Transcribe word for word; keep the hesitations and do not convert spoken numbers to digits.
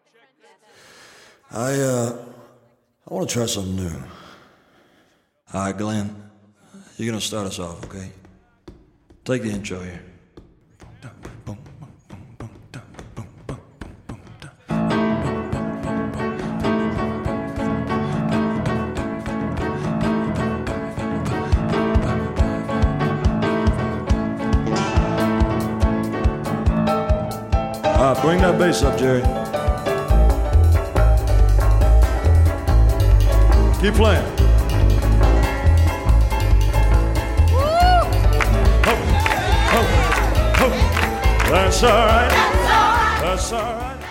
I, uh, I want to try something new. All right, Glenn, you're going to start us off, okay? Take the intro here. All right, bring that bass up, Jerry. Keep playing. Ho, ho, ho. That's all right. That's all right. That's all right.